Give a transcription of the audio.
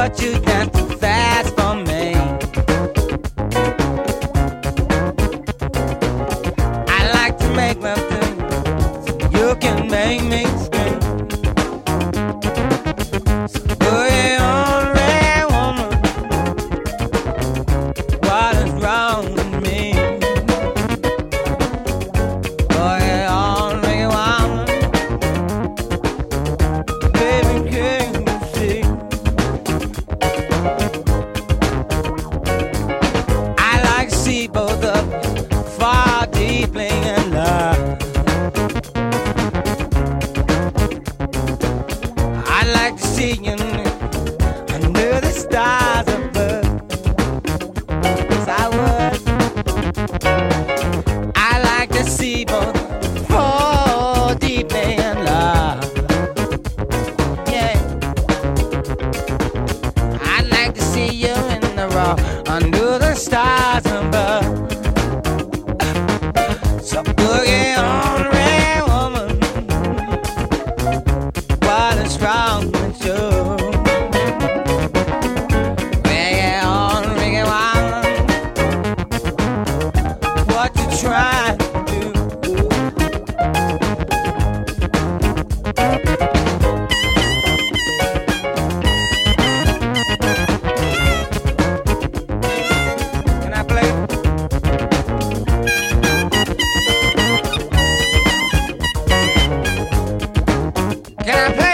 but you got too fast for me. I like to make love to you, so you can make me scream. So go on, red woman, what is wrong with me? Go on, red woman, baby, can you see? I like to see both of you far deeply in love. I like to see you under the stars above. Yes, I would. I like to see both fall deeply in love. Yeah. I like to see you in the raw under the stars above. So boogie on, red woman, what is wrong with you? Reggae on, reggae woman, what you trying to do? Can I play? Can I play?